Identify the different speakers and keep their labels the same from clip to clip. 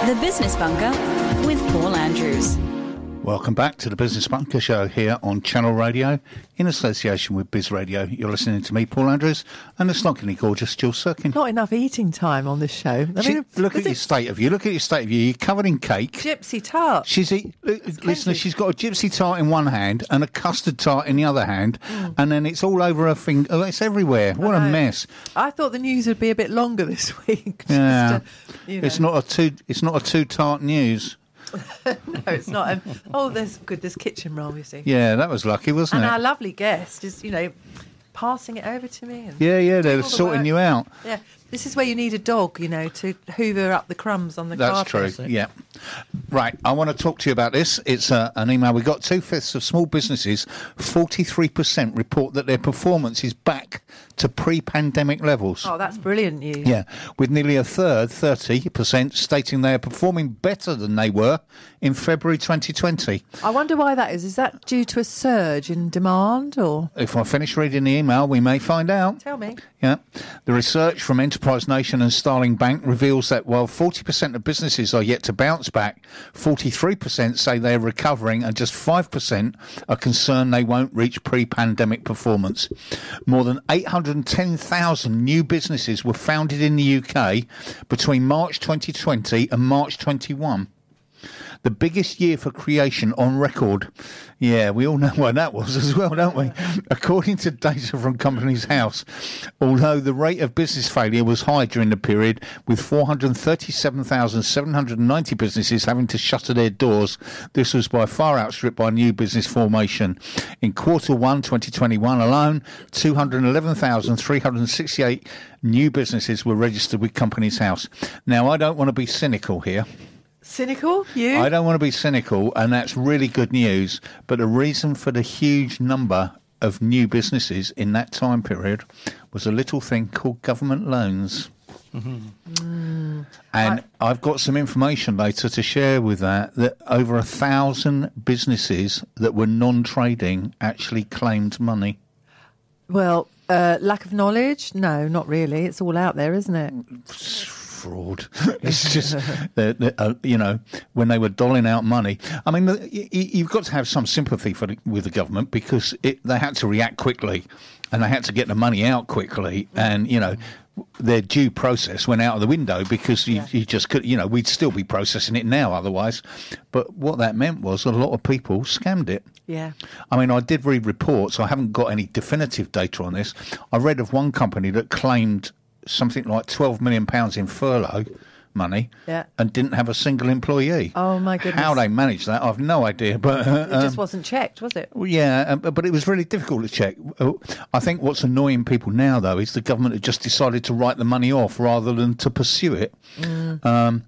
Speaker 1: The Business Bunker with Paul Andrews.
Speaker 2: Welcome back to the Business Bunker Show here on Channel Radio in association with Biz Radio. You're listening to me, Paul Andrews, and the slonkily gorgeous Jill Sirkin.
Speaker 3: Not enough eating time on this show.
Speaker 2: Look at your state of you. Look at your state of you. You're covered in cake.
Speaker 3: Gypsy tart.
Speaker 2: Listener, she's got a gypsy tart in one hand and a custard tart in the other hand, and then it's all over her finger. Oh, it's everywhere. What a mess.
Speaker 3: I thought the news would be a bit longer this week.
Speaker 2: Yeah. It's not a two tart news.
Speaker 3: No, it's not. There's kitchen roll, you see.
Speaker 2: Yeah, that was lucky, wasn't it?
Speaker 3: And our lovely guest is, passing it over to me. And
Speaker 2: they're sorting you out.
Speaker 3: Yeah, this is where you need a dog, to hoover up the crumbs on the carpet.
Speaker 2: That's true, yeah. Right, I want to talk to you about this. It's an email. We got 2/5 of small businesses, 43% report that their performance is back to pre-pandemic levels.
Speaker 3: Oh, that's brilliant news.
Speaker 2: Yeah, with nearly a third, 30%, stating they are performing better than they were in February 2020.
Speaker 3: I wonder why that is. Is that due to a surge in demand, or...?
Speaker 2: If I finish reading the email, we may find out.
Speaker 3: Tell me.
Speaker 2: Yeah. The research from Enterprise Nation and Starling Bank reveals that while 40% of businesses are yet to bounce back, 43% say they're recovering and just 5% are concerned they won't reach pre-pandemic performance. More than 810,000 new businesses were founded in the UK between March 2020 and March 21. The biggest year for creation on record. Yeah, we all know why that was as well, don't we? According to data from Companies House, although the rate of business failure was high during the period, with 437,790 businesses having to shutter their doors, this was by far outstripped by new business formation. In quarter 1 2021 alone, 211,368 new businesses were registered with Companies House. Now, I don't want to be cynical here.
Speaker 3: Cynical? You?
Speaker 2: I don't want to be cynical, and that's really good news. But the reason for the huge number of new businesses in that time period was a little thing called government loans. Mm-hmm. And I've got some information later to share with that over 1,000 businesses that were non-trading actually claimed money.
Speaker 3: Well, lack of knowledge? No, not really. It's all out there, isn't it?
Speaker 2: Fraud. It's just, when they were doling out money. I mean, you've got to have some sympathy with the government because they had to react quickly and they had to get the money out quickly. And, their due process went out of the window because you just could, we'd still be processing it now otherwise. But what that meant was a lot of people scammed it.
Speaker 3: Yeah.
Speaker 2: I mean, I did read reports. I haven't got any definitive data on this. I read of one company that claimed something like £12 million in furlough money and didn't have a single employee.
Speaker 3: Oh, my goodness.
Speaker 2: How they managed that, I've no idea. But
Speaker 3: it just wasn't checked, was it?
Speaker 2: Well, yeah, but it was really difficult to check. I think what's annoying people now, though, is the government have just decided to write the money off rather than to pursue it. There's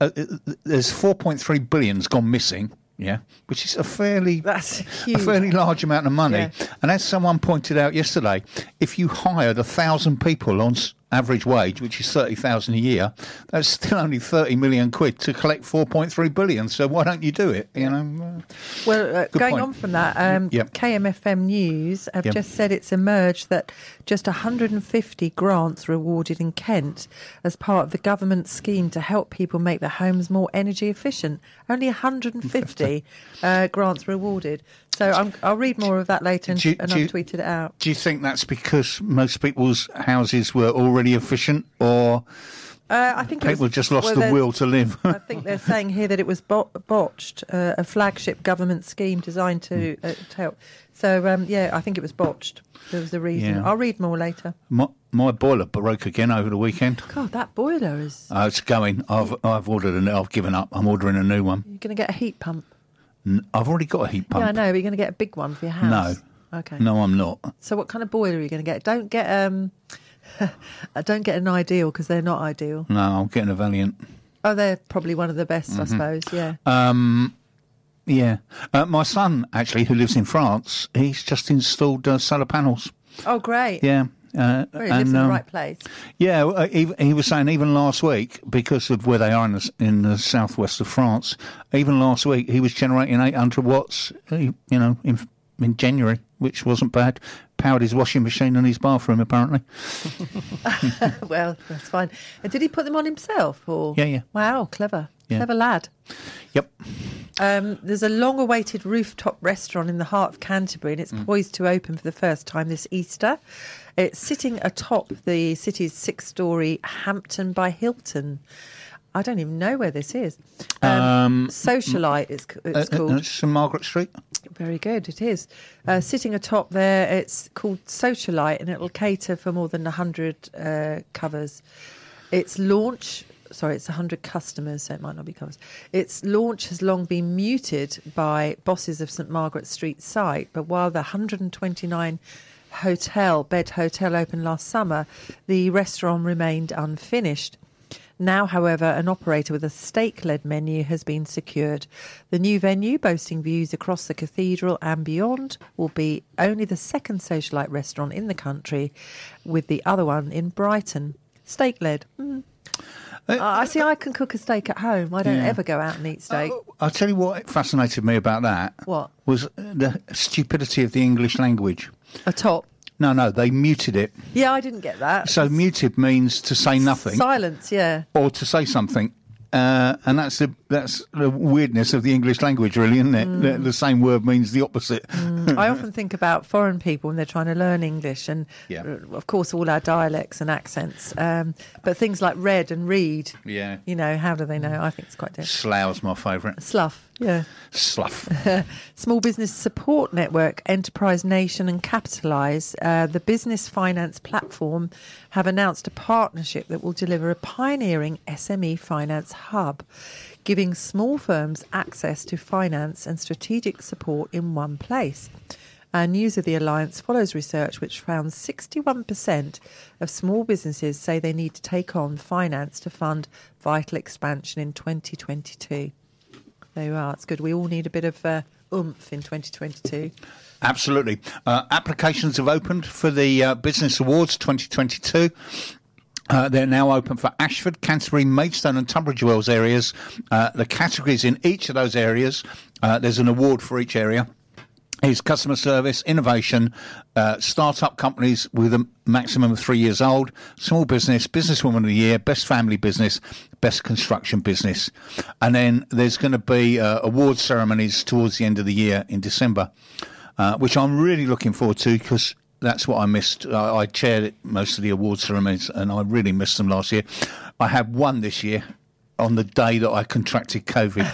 Speaker 2: 4.3 billion's gone missing. Yeah, which is a fairly large amount of money. Yeah. And as someone pointed out yesterday, if you hired 1,000 people on average wage, which is 30,000 a year, that's still only 30 million quid to collect 4.3 billion. So why don't you do it?
Speaker 3: Well, going on from that, KMFM News have just said it's emerged that just 150 grants were awarded in Kent as part of the government scheme to help people make their homes more energy efficient. Only 150 grants were awarded. So I'll read more of that later and I've tweeted it out.
Speaker 2: Do you think that's because most people's houses were already efficient, or
Speaker 3: I think
Speaker 2: people just lost the will to live?
Speaker 3: I think they're saying here that it was botched, a flagship government scheme designed to help. So, I think it was botched. There was a reason. Yeah. I'll read more later.
Speaker 2: My boiler broke again over the weekend.
Speaker 3: God, that boiler is...
Speaker 2: it's going. I've ordered I've given up. I'm ordering a new one.
Speaker 3: You're going to get a heat pump?
Speaker 2: I've already got a heat pump.
Speaker 3: Yeah, I know, but you're going to get a big one for your house.
Speaker 2: No.
Speaker 3: Okay.
Speaker 2: No, I'm not.
Speaker 3: So what kind of boiler are you going to get? Don't get an Ideal, because they're not ideal.
Speaker 2: No, I'm getting a Valiant.
Speaker 3: Oh, they're probably one of the best, I suppose, yeah.
Speaker 2: Yeah. My son, actually, who lives in France, he's just installed solar panels.
Speaker 3: Oh, great.
Speaker 2: Yeah.
Speaker 3: He lives in the right place.
Speaker 2: Yeah, he was saying even last week, because of where they are in the southwest of France, even last week he was generating 800 watts, in January, which wasn't bad. Powered his washing machine in his bathroom, apparently.
Speaker 3: Well, that's fine. And did he put them on himself? Or?
Speaker 2: Yeah.
Speaker 3: Wow, clever. Clever lad.
Speaker 2: Yep.
Speaker 3: There's a long-awaited rooftop restaurant in the heart of Canterbury, and it's poised to open for the first time this Easter. It's sitting atop the city's 6-storey Hampton by Hilton. I don't even know where this is. Socialite, it's called.
Speaker 2: St Margaret Street.
Speaker 3: Very good, it is. Sitting atop there, it's called Socialite, and it'll cater for more than 100 covers. Its launch... Sorry, it's 100 customers, so it might not be covers. Its launch has long been muted by bosses of St Margaret Street site, but while the 129 bed hotel opened last summer, the restaurant remained unfinished. Now, however, an operator with a steak-led menu has been secured. The new venue, boasting views across the cathedral and beyond, will be only the second Socialite restaurant in the country, with the other one in Brighton. Steak-led. I see. I can cook a steak at home. I don't ever go out and eat steak.
Speaker 2: I'll tell you what fascinated me about that.
Speaker 3: What?
Speaker 2: Was the stupidity of the English language.
Speaker 3: Atop?
Speaker 2: No, they muted it.
Speaker 3: Yeah, I didn't get that.
Speaker 2: So muted means to say nothing.
Speaker 3: Silence, yeah.
Speaker 2: Or to say something. And that's the weirdness of the English language, really, isn't it? The same word means the opposite.
Speaker 3: I often think about foreign people when they're trying to learn English, and of course all our dialects and accents. But things like read and read, how do they know? I think it's quite different.
Speaker 2: Slough's my favourite.
Speaker 3: Slough, yeah.
Speaker 2: Slough.
Speaker 3: Small Business Support Network, Enterprise Nation and Capitalise, the business finance platform, have announced a partnership that will deliver a pioneering SME finance hub, giving small firms access to finance and strategic support in one place. News of the alliance follows research which found 61% of small businesses say they need to take on finance to fund vital expansion in 2022. There you are. It's good. We all need a bit of oomph in 2022.
Speaker 2: Absolutely. Applications have opened for the Business Awards 2022. They're now open for Ashford, Canterbury, Maidstone and Tunbridge Wells areas. The categories in each of those areas, there's an award for each area, is customer service, innovation, start-up companies with a maximum of 3 years old, small business, businesswoman of the year, best family business, best construction business. And then there's going to be award ceremonies towards the end of the year in December, which I'm really looking forward to because that's what I missed. I chaired most of the award ceremonies and I really missed them last year. I had one this year on the day that I contracted COVID.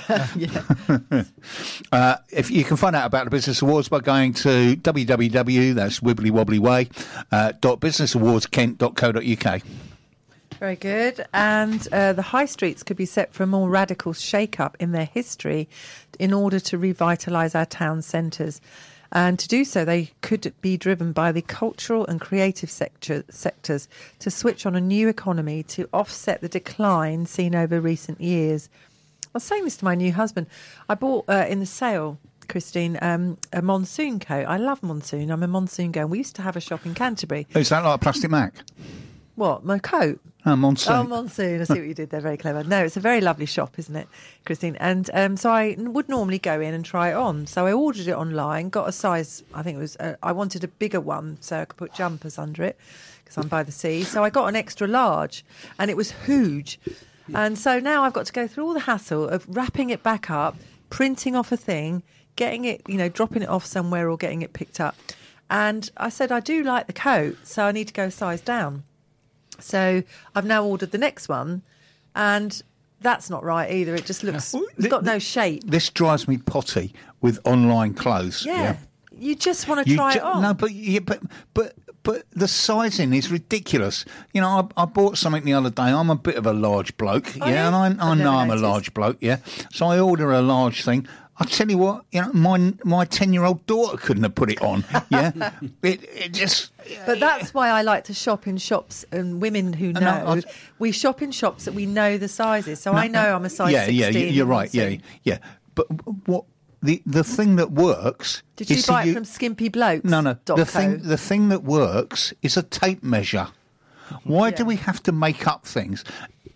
Speaker 2: If you can find out about the Business Awards by going to www, that's wibbly wobbly way, .businessawards.kent.co.uk.
Speaker 3: Very good. And the high streets could be set for a more radical shake-up in their history in order to revitalise our town centres. And to do so, they could be driven by the cultural and creative sectors to switch on a new economy to offset the decline seen over recent years. I was saying this to my new husband. I bought in the sale, Christine, a monsoon coat. I love monsoon. I'm a monsoon girl. We used to have a shop in Canterbury.
Speaker 2: Is that like a plastic Mac?
Speaker 3: What, my coat?
Speaker 2: Monsoon.
Speaker 3: Oh, Monsoon. I see what you did there. Very clever. No, it's a very lovely shop, isn't it, Christine? And so I would normally go in and try it on. So I ordered it online, got a size, I think it was, I wanted a bigger one so I could put jumpers under it because I'm by the sea. So I got an extra large and it was huge. And so now I've got to go through all the hassle of wrapping it back up, printing off a thing, getting it, dropping it off somewhere or getting it picked up. And I said, I do like the coat, so I need to go a size down. So I've now ordered the next one, and that's not right either. It just looks, it's got no shape.
Speaker 2: This drives me potty with online clothes.
Speaker 3: Yeah. You just want to try it on.
Speaker 2: No, but the sizing is ridiculous. I bought something the other day. I'm a bit of a large bloke, and I know I'm a large bloke, So I order a large thing. I tell you what, my 10-year-old daughter couldn't have put it on. It just.
Speaker 3: But that's why I like to shop in shops, and women who know, we shop in shops that we know the sizes. So I know I'm a size 16.
Speaker 2: Yeah, you're right. Yeah. But what the thing that works?
Speaker 3: Did you buy it from Skimpy Blokes?
Speaker 2: No. The thing that works is a tape measure. Why do we have to make up things?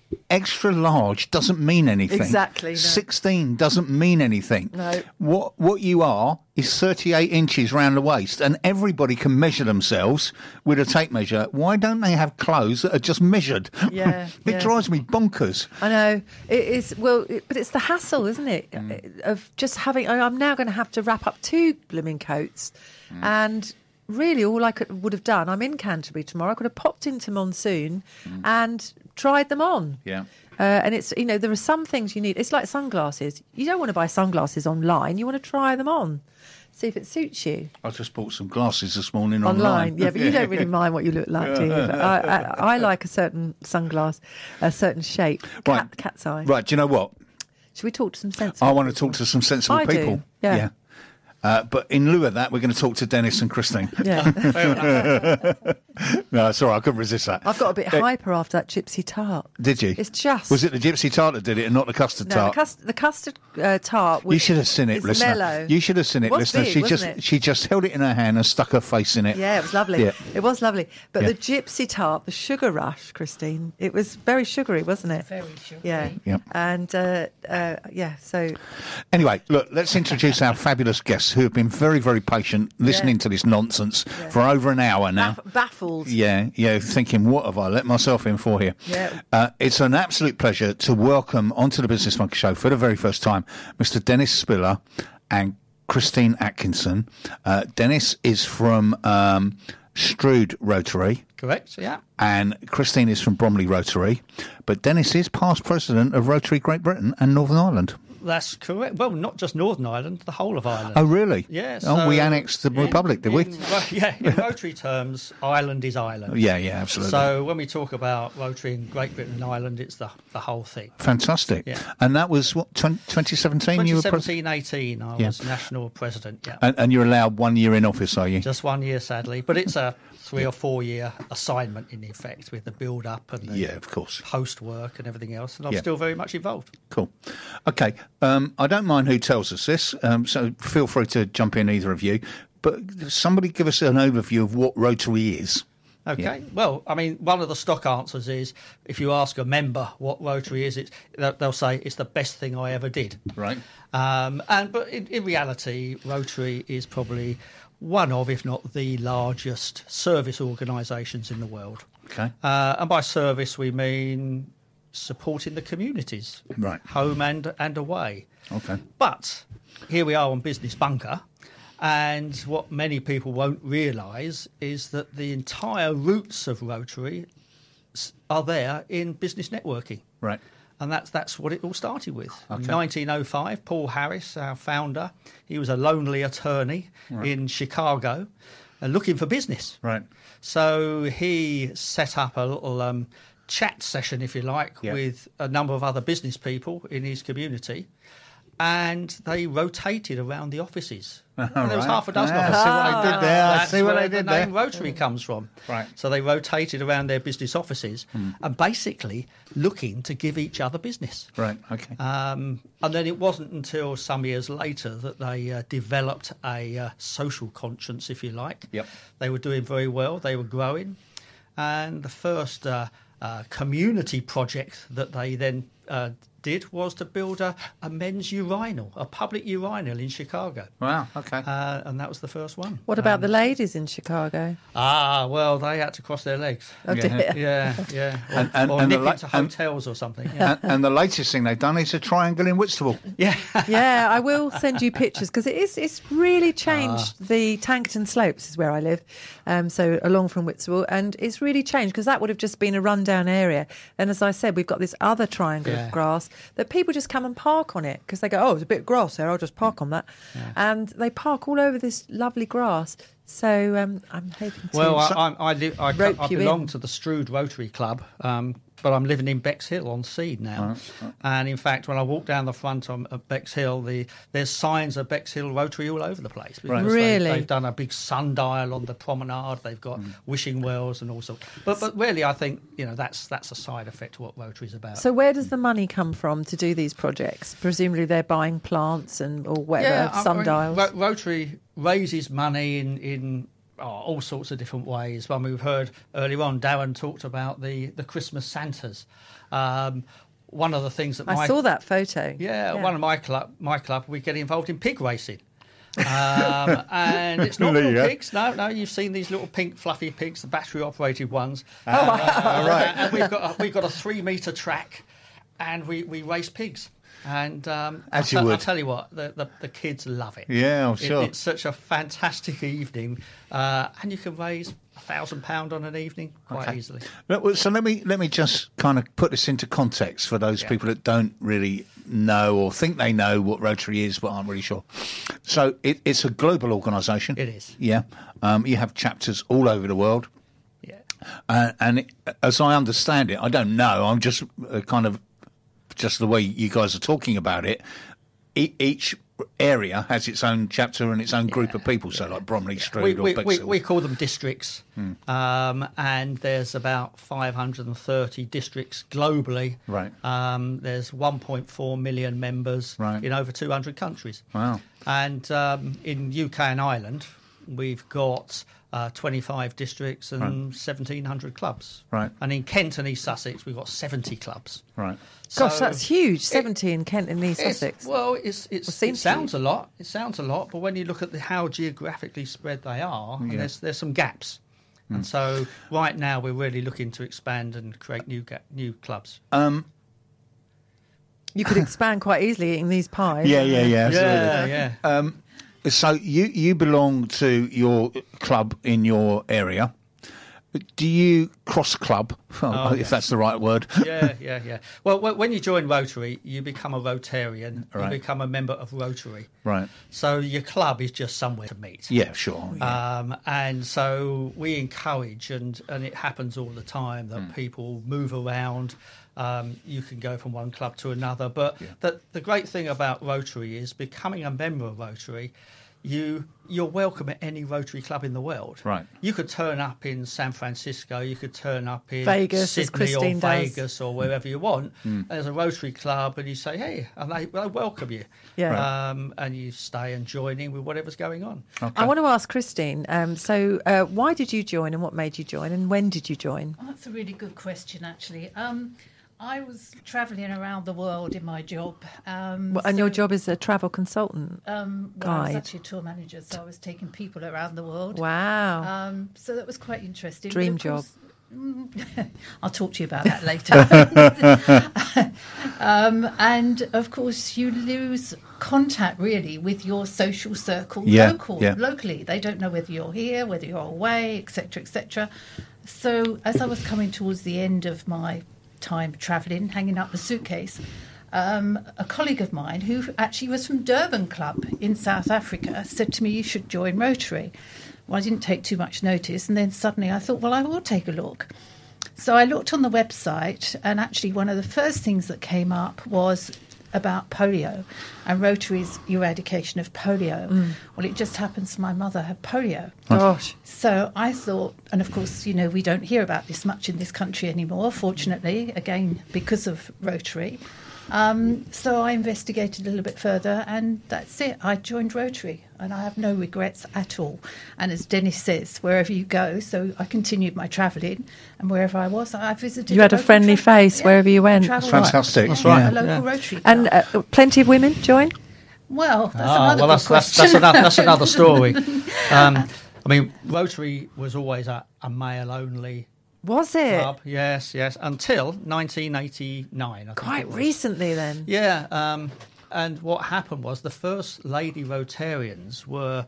Speaker 2: extra large doesn't mean anything.
Speaker 3: Exactly. No.
Speaker 2: 16 doesn't mean anything.
Speaker 3: No.
Speaker 2: What you are is 38 inches round the waist, and everybody can measure themselves with a tape measure. Why don't they have clothes that are just measured?
Speaker 3: Yeah.
Speaker 2: It drives me bonkers.
Speaker 3: I know. It is, but it's the hassle, isn't it? Of just having, I'm now going to have to wrap up 2 blooming coats. And really all I would have done, I'm in Canterbury tomorrow, I could have popped into Monsoon and tried them on.
Speaker 2: Yeah.
Speaker 3: And it's, there are some things you need. It's like sunglasses. You don't want to buy sunglasses online. You want to try them on. See if it suits you.
Speaker 2: I just bought some glasses this morning
Speaker 3: online. Yeah, but you don't really mind what you look like, do you? But I like a certain sunglass, a certain shape. Cat's eye.
Speaker 2: Right, do you know what?
Speaker 3: Should we talk to some sensible
Speaker 2: I want to talk to some sensible people.
Speaker 3: Do. Yeah.
Speaker 2: But in lieu of that, we're going to talk to Dennis and Christine.
Speaker 3: Yeah.
Speaker 2: No, it's all right. I couldn't resist that.
Speaker 3: I've got a bit hyper after that gypsy tart.
Speaker 2: Did you?
Speaker 3: It's just...
Speaker 2: Was it the gypsy tart that did it and not the custard tart?
Speaker 3: The custard tart was...
Speaker 2: You should have seen it, listener.
Speaker 3: Mellow.
Speaker 2: You should have seen it, listener.
Speaker 3: Big,
Speaker 2: she just held it in her hand and stuck her face in it.
Speaker 3: Yeah, it was lovely. Yeah. It was lovely. But the gypsy tart, the sugar rush, Christine, it was very sugary, wasn't it?
Speaker 4: Very sugary.
Speaker 3: Yeah.
Speaker 2: Yep.
Speaker 3: And, so...
Speaker 2: Anyway, look, let's introduce our fabulous guests who have been very, very patient listening to this nonsense for over an hour now.
Speaker 3: Baffled.
Speaker 2: Yeah, thinking, what have I let myself in for here?
Speaker 3: Yeah.
Speaker 2: It's an absolute pleasure to welcome onto the Business Monkey Show for the very first time Mr. Dennis Spiller and Christine Atkinson. Dennis is from Strood Rotary.
Speaker 4: Correct, yeah.
Speaker 2: And Christine is from Bromley Rotary. But Dennis is past president of Rotary Great Britain and Northern Ireland.
Speaker 4: That's correct. Well, not just Northern Ireland, the whole of Ireland.
Speaker 2: Oh, really?
Speaker 4: Yes.
Speaker 2: Yeah, we annexed the Republic, did we?
Speaker 4: In Rotary terms, Ireland is Ireland.
Speaker 2: Yeah, absolutely.
Speaker 4: So when we talk about Rotary in Great Britain and Ireland, it's the whole thing.
Speaker 2: Fantastic.
Speaker 4: Yeah.
Speaker 2: And that was, 2017?
Speaker 4: 2017-18, I was national president, yeah.
Speaker 2: And you're allowed 1 year in office, are you?
Speaker 4: Just 1 year, sadly. But it's a 3 or 4 year assignment, in effect, with the build-up and the
Speaker 2: of course.
Speaker 4: post-work and everything else. And I'm still very much involved.
Speaker 2: Cool. Okay. I don't mind who tells us this, so feel free to jump in, either of you. But somebody give us an overview of what Rotary is.
Speaker 4: Okay.
Speaker 2: Yeah.
Speaker 4: Well, I mean, one of the stock answers is, if you ask a member what Rotary is, they'll say it's the best thing I ever did.
Speaker 2: Right.
Speaker 4: But in reality, Rotary is probably one of, if not the largest service organisations in the world.
Speaker 2: Okay.
Speaker 4: And by service, we mean supporting the communities,
Speaker 2: right,
Speaker 4: home and away.
Speaker 2: Okay.
Speaker 4: But here we are on Business Bunker, and what many people won't realise is that the entire roots of Rotary are there in business networking.
Speaker 2: Right.
Speaker 4: And that's what it all started with.
Speaker 2: Okay.
Speaker 4: In 1905, Paul Harris, our founder, he was a lonely attorney in Chicago looking for business.
Speaker 2: Right.
Speaker 4: So he set up a little chat session, if you like, with a number of other business people in his community, and they rotated around the offices. And there was half a dozen of us.
Speaker 2: See what I did there.
Speaker 4: That's
Speaker 2: see what
Speaker 4: where
Speaker 2: I did
Speaker 4: the
Speaker 2: there.
Speaker 4: name Rotary comes from.
Speaker 2: Right.
Speaker 4: So they rotated around their business offices and basically looking to give each other business.
Speaker 2: Right, okay.
Speaker 4: And then it wasn't until some years later that they developed a social conscience, if you like.
Speaker 2: Yep.
Speaker 4: They were doing very well. They were growing. And the first community project that they then did was to build a men's urinal, a public urinal in Chicago.
Speaker 2: Wow, okay.
Speaker 4: And that was the first one.
Speaker 3: What about the ladies in Chicago?
Speaker 4: Well, they had to cross their legs.
Speaker 3: Oh, dear.
Speaker 4: Yeah.
Speaker 2: And
Speaker 4: nip into hotels or something. Yeah.
Speaker 2: And the latest thing they've done is a triangle in Whitstable.
Speaker 4: Yeah.
Speaker 3: Yeah, I will send you pictures, because it's really changed. The Tankerton Slopes is where I live, so along from Whitstable, and it's really changed, because that would have just been a rundown area. And as I said, we've got this other triangle of grass that people just come and park on it, because they go, oh, there's a bit of grass there, I'll just park on that. Yeah. And they park all over this lovely grass. So I'm hoping to...
Speaker 4: Well, I belong to the Strood Rotary Club, but I'm living in Bexhill on Seed now. Right. And in fact, when I walk down the front of Bexhill, there's signs of Bexhill Rotary all over the place.
Speaker 3: Right. Really?
Speaker 4: They've done a big sundial on the promenade. They've got wishing wells and all sorts. But really, I think that's a side effect of what Rotary's about.
Speaker 3: So where does the money come from to do these projects? Presumably they're buying plants or whatever, sundials.
Speaker 4: Rotary raises money in all sorts of different ways. One we've heard earlier on, Darren talked about the Christmas Santas. One of the things that
Speaker 3: I saw that photo.
Speaker 4: Yeah, one of my club, we get involved in pig racing. And it's not little pigs. No, you've seen these little pink fluffy pigs, the battery operated ones.
Speaker 2: Right.
Speaker 4: And we've got a 3-metre track, and we race pigs. And I'll tell you what, the kids love it.
Speaker 2: Yeah, I'm sure.
Speaker 4: It's such a fantastic evening, and you can raise £1,000 on an evening quite easily.
Speaker 2: So let me just kind of put this into context for those people that don't really know or think they know what Rotary is, but aren't really sure. So it's a global organisation.
Speaker 4: It is.
Speaker 2: Yeah. You have chapters all over the world.
Speaker 4: Yeah.
Speaker 2: And as I understand it, I don't know. I'm just just the way you guys are talking about it. Each area has its own chapter and its own group of people. So like Bromley, Strood, or Bexhill.
Speaker 4: We call them districts, and there's about 530 districts globally.
Speaker 2: Right.
Speaker 4: There's 1.4 million members in over 200 countries.
Speaker 2: Wow.
Speaker 4: And in UK and Ireland, we've got 25 districts and 1,700 clubs.
Speaker 2: Right.
Speaker 4: And in Kent and East Sussex, we've got 70 clubs.
Speaker 2: Right.
Speaker 3: Gosh, that's huge. 70 in Kent and East Sussex.
Speaker 4: Well, it sounds a lot. It sounds a lot, but when you look at how geographically spread they are, and there's some gaps. And so right now we're really looking to expand and create new clubs.
Speaker 3: You could expand quite easily eating these pies.
Speaker 2: Yeah, absolutely.
Speaker 4: Yeah.
Speaker 2: So you belong to your club in your area. Do you cross club, if that's the right word?
Speaker 4: Yeah. Well, when you join Rotary, you become a Rotarian.
Speaker 2: Right.
Speaker 4: You become a member of Rotary.
Speaker 2: Right.
Speaker 4: So your club is just somewhere to meet.
Speaker 2: Yeah, sure. Yeah.
Speaker 4: And so we encourage, and it happens all the time, that people move around. You can go from one club to another. But the great thing about Rotary is becoming a member of Rotary, you're welcome at any Rotary club in the world.
Speaker 2: Right.
Speaker 4: You could turn up in San Francisco, you could turn up in
Speaker 3: Vegas,
Speaker 4: Sydney or Vegas or wherever you want. There's a Rotary club, and you say, hey, and they welcome you.
Speaker 3: Yeah.
Speaker 4: And you stay and join in with whatever's going on.
Speaker 3: Okay. I want to ask Christine, so why did you join, and what made you join, and when did you join?
Speaker 5: Oh, that's a really good question, actually. I was travelling around the world in my job.
Speaker 3: And your job is a travel consultant?
Speaker 5: Well, I was actually a tour manager, so I was taking people around the world.
Speaker 3: Wow.
Speaker 5: So that was quite interesting.
Speaker 3: Dream job.
Speaker 5: I'll talk to you about that later. And, of course, you lose contact, really, with your social circle locally. They don't know whether you're here, whether you're away, etc., etc. So as I was coming towards the end of my time travelling, hanging up the suitcase, a colleague of mine who actually was from Durban Club in South Africa said to me, you should join Rotary. Well, I didn't take too much notice, and then suddenly I thought, well, I will take a look. So I looked on the website, and actually one of the first things that came up was about polio and Rotary's eradication of polio. Well, it just happens my mother had polio.
Speaker 3: Gosh.
Speaker 5: So I thought, and of course, we don't hear about this much in this country anymore, fortunately, again, because of Rotary. So I investigated a little bit further, and that's it. I joined Rotary, and I have no regrets at all. And as Dennis says, wherever you go, so I continued my travelling, and wherever I was, I visited.
Speaker 3: You had a friendly face wherever you went.
Speaker 2: Fantastic.
Speaker 4: That's right.
Speaker 5: A local Rotary club.
Speaker 3: And plenty of women join?
Speaker 5: Well, that's question.
Speaker 4: That's another story. I mean, Rotary was always a male-only.
Speaker 3: Was it?
Speaker 4: Club. Yes, until 1989.
Speaker 3: Quite recently, then.
Speaker 4: Yeah, and what happened was the first lady Rotarians were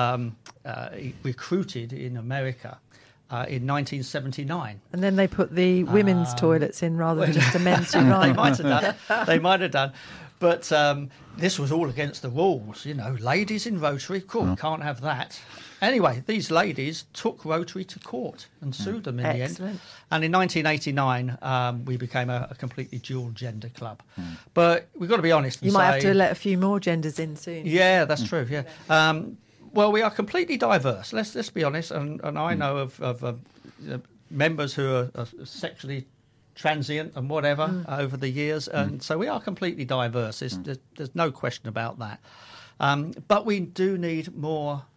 Speaker 4: recruited in America in 1979.
Speaker 3: And then they put the women's toilets in rather than just a men's unite.
Speaker 4: They might have done. But this was all against the rules, ladies in Rotary, cool, can't have that. Anyway, these ladies took Rotary to court and sued them in the end. And in 1989, we became a completely dual-gender club. But we've got to be honest and
Speaker 3: You might have to let a few more genders in soon.
Speaker 4: Yeah, that's true, yeah. Well, we are completely diverse, let's be honest. And I know of members who are sexually transient and whatever over the years. And so we are completely diverse. There's no question about that. But we do need more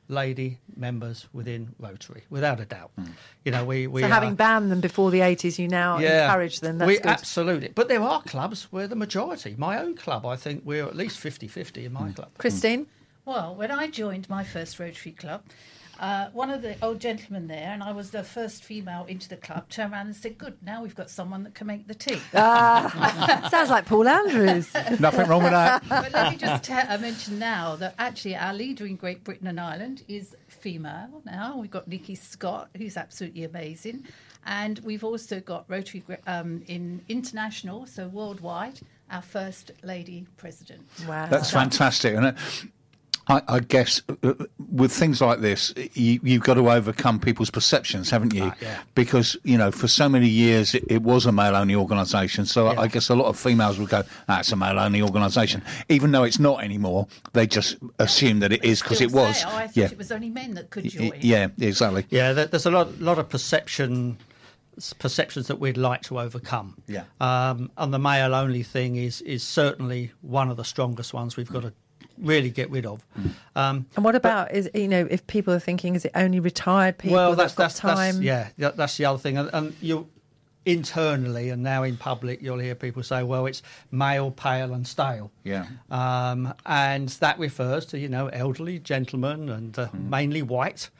Speaker 4: lady members within Rotary, without a doubt. You know, we
Speaker 3: so having banned them before the 80s, you now encourage them. That's good.
Speaker 4: Absolutely. But there are clubs where the majority. My own club, I think we're at least 50-50 in my club.
Speaker 3: Christine?
Speaker 5: Well, when I joined my first Rotary club, one of the old gentlemen there, and I was the first female into the club, turned around and said, good, now we've got someone that can make the tea.
Speaker 3: Sounds like Paul Andrews.
Speaker 2: Nothing wrong with that.
Speaker 5: But let me just mention now that actually our leader in Great Britain and Ireland is female now. We've got Nikki Scott, who's absolutely amazing. And we've also got Rotary in international, so worldwide, our first lady president.
Speaker 2: Wow. That's fantastic, isn't it? I guess with things like this, you've got to overcome people's perceptions, haven't you?
Speaker 4: Yeah.
Speaker 2: Because, you know, for so many years it was a male-only organisation. So I guess a lot of females would go, it's a male-only organisation. Even though it's not anymore, they just assume that it is because it was.
Speaker 5: I thought it was only men that could join.
Speaker 2: Yeah, exactly.
Speaker 4: Yeah, there's a lot of perceptions that we'd like to overcome.
Speaker 2: Yeah.
Speaker 4: And the male-only thing is certainly one of the strongest ones we've got to really get rid of.
Speaker 3: And what about if people are thinking, is it only retired people?
Speaker 4: Well,
Speaker 3: that's time?
Speaker 4: That's the other thing. And you internally and now in public, you'll hear people say, "Well, it's male, pale, and stale."
Speaker 2: Yeah.
Speaker 4: And that refers to elderly gentlemen and mainly white,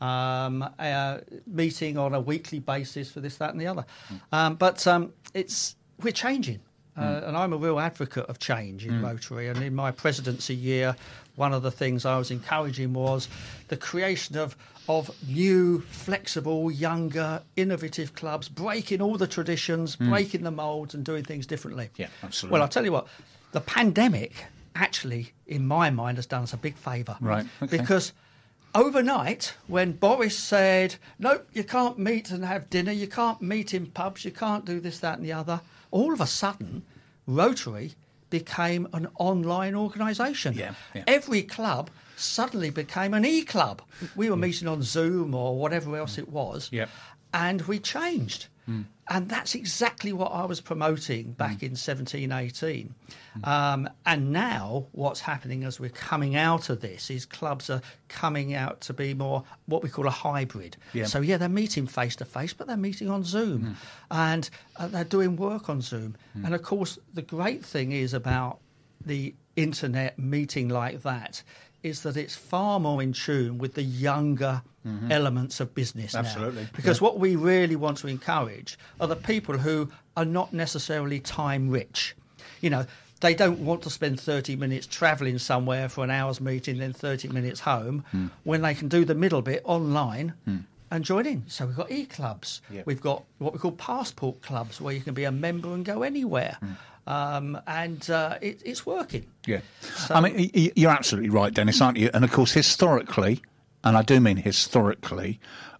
Speaker 4: meeting on a weekly basis for this, that, and the other. But we're changing. And I'm a real advocate of change in Rotary. And in my presidency year, one of the things I was encouraging was the creation of new, flexible, younger, innovative clubs, breaking all the traditions, breaking the moulds and doing things differently.
Speaker 2: Yeah, absolutely.
Speaker 4: Well, I'll tell you what, the pandemic actually, in my mind, has done us a big favour.
Speaker 2: Right, okay.
Speaker 4: Because overnight, when Boris said, no, you can't meet and have dinner, you can't meet in pubs, you can't do this, that and the other, all of a sudden, Rotary became an online organisation.
Speaker 2: Yeah.
Speaker 4: Every club suddenly became an e-club. We were meeting on Zoom or whatever else it was, and we changed. And that's exactly what I was promoting back in 17, 18. And now what's happening as we're coming out of this is clubs are coming out to be more what we call a hybrid. Yeah. So, they're meeting face-to-face, but they're meeting on Zoom. And they're doing work on Zoom. And, of course, the great thing is about the internet meeting like that is that it's far more in tune with the younger elements of business
Speaker 2: Absolutely.
Speaker 4: Now. Because what we really want to encourage are the people who are not necessarily time rich. They don't want to spend 30 minutes travelling somewhere for an hour's meeting, then 30 minutes home, when they can do the middle bit online and join in. So we've got e-clubs. Yep. We've got what we call passport clubs, where you can be a member and go anywhere. It's working.
Speaker 2: Yeah. So, I mean, you're absolutely right, Dennis, aren't you? And, of course, historically, and I do mean historically,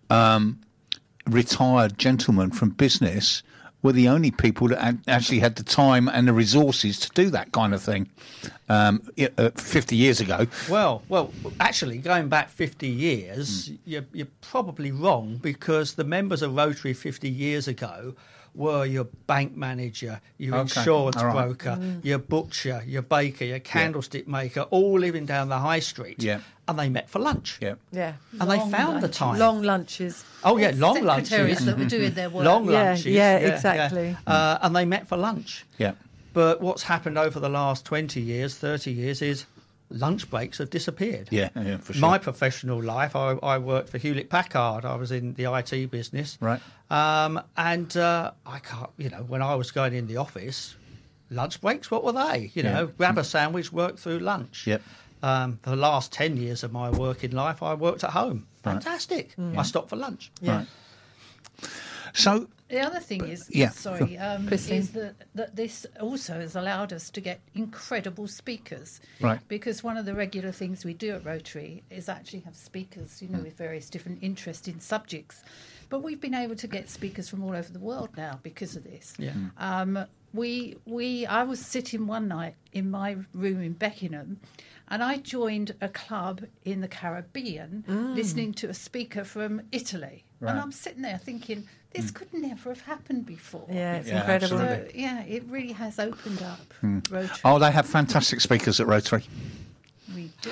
Speaker 2: retired gentlemen from business were the only people that actually had the time and the resources to do that kind of thing 50 years ago.
Speaker 4: Well, actually, going back 50 years, you're probably wrong, because the members of Rotary 50 years ago were your bank manager, your insurance broker, your butcher, your baker, your candlestick maker, all living down the high street. Yeah. And they met for lunch.
Speaker 3: Yeah.
Speaker 4: And they found the time.
Speaker 3: Long lunches.
Speaker 4: Oh, yeah, long lunches.
Speaker 5: Secretaries that were doing their work.
Speaker 4: Long lunches.
Speaker 3: Yeah, exactly.
Speaker 4: Yeah. And they met for lunch.
Speaker 2: Yeah.
Speaker 4: But what's happened over the last 20 years, 30 years is lunch breaks have disappeared.
Speaker 2: Yeah, for sure.
Speaker 4: My professional life, I worked for Hewlett-Packard. I was in the IT business.
Speaker 2: Right.
Speaker 4: I can't, when I was going in the office, lunch breaks, what were they? Grab a sandwich, work through lunch.
Speaker 2: Yep.
Speaker 4: For the last 10 years of my working life, I worked at home. Fantastic.
Speaker 2: Right.
Speaker 4: I stopped for lunch.
Speaker 3: Yeah.
Speaker 2: Right. So
Speaker 5: the other thing is, is that this also has allowed us to get incredible speakers.
Speaker 2: Right.
Speaker 5: Because one of the regular things we do at Rotary is actually have speakers, with various different interesting subjects. But we've been able to get speakers from all over the world now because of this.
Speaker 4: Yeah.
Speaker 5: I was sitting one night in my room in Beckenham, and I joined a club in the Caribbean listening to a speaker from Italy. Right. And I'm sitting there thinking, this could never have happened before.
Speaker 3: Yeah, it's incredible.
Speaker 5: So, it really has opened up Rotary.
Speaker 2: Oh, they have fantastic speakers at Rotary.
Speaker 5: We do.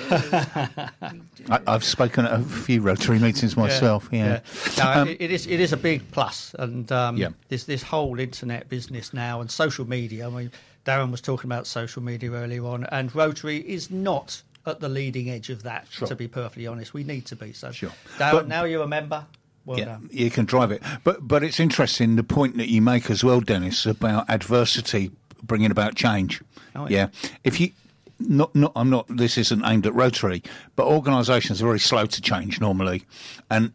Speaker 2: I've spoken at a few Rotary meetings myself. Yeah.
Speaker 4: No, it is a big plus, and this whole internet business now and social media. I mean, Darren was talking about social media earlier on, and Rotary is not at the leading edge of that. Sure. To be perfectly honest, we need to be. So,
Speaker 2: sure.
Speaker 4: Darren, now you're a member. Well done.
Speaker 2: You can drive it, but it's interesting the point that you make as well, Dennis, about adversity bringing about change.
Speaker 4: Oh, yeah.
Speaker 2: If you I'm not. This isn't aimed at Rotary, but organisations are very slow to change normally, and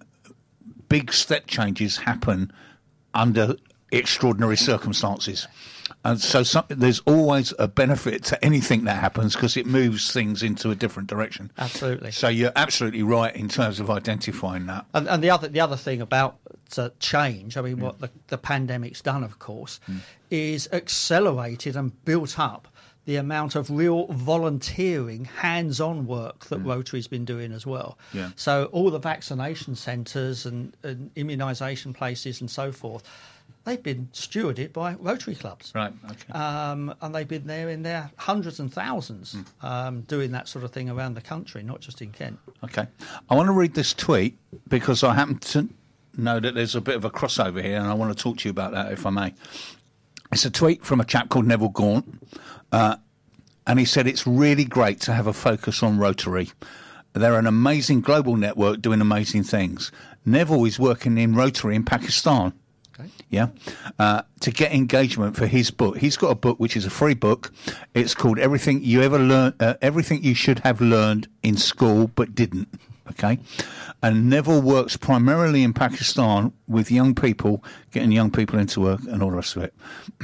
Speaker 2: big step changes happen under extraordinary circumstances. And so there's always a benefit to anything that happens because it moves things into a different direction.
Speaker 4: Absolutely.
Speaker 2: So you're absolutely right in terms of identifying that.
Speaker 4: And the other thing about change, I mean, what the pandemic's done, of course, is accelerated and built up the amount of real volunteering, hands-on work that Rotary's been doing as well.
Speaker 2: Yeah.
Speaker 4: So all the vaccination centres and immunisation places and so forth, they've been stewarded by Rotary clubs.
Speaker 2: Right, okay.
Speaker 4: And they've been there in their hundreds and thousands doing that sort of thing around the country, not just in Kent.
Speaker 2: Okay. I want to read this tweet because I happen to know that there's a bit of a crossover here and I want to talk to you about that, if I may. It's a tweet from a chap called Neville Gaunt, and he said it's really great to have a focus on Rotary. They're an amazing global network doing amazing things. Neville is working in Rotary in Pakistan.
Speaker 4: Okay.
Speaker 2: Yeah, to get engagement for his book. He's got a book which is a free book. It's called Everything You Ever Learned, Everything You Should Have Learned in School But Didn't. Okay, and Neville works primarily in Pakistan with young people, getting young people into work and all the rest of it.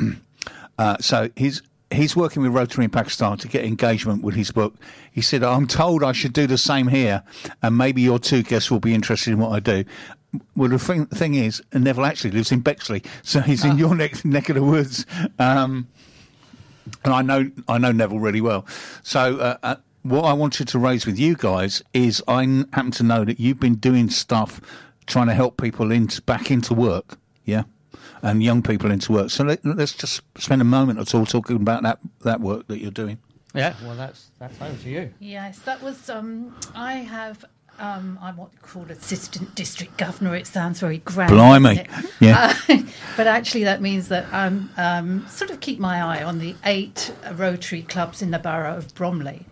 Speaker 2: So he's working with Rotary in Pakistan to get engagement with his book. He said, "I'm told I should do the same here, and maybe your two guests will be interested in what I do." Well, the thing is, Neville actually lives in Bexley, so he's in your neck of the woods, and I know Neville really well. So what I wanted to raise with you guys is I happen to know that you've been doing stuff trying to help people back into work, yeah, and young people into work. So let's just spend a moment or two talking about that work that you're doing.
Speaker 4: Yeah, well, that's over to you.
Speaker 5: Yes, that was. I have. I'm what you call assistant district governor. It sounds very grand.
Speaker 2: Blimey, yeah.
Speaker 5: But actually, that means that I'm sort of keep my eye on the 8 Rotary clubs in the borough of Bromley.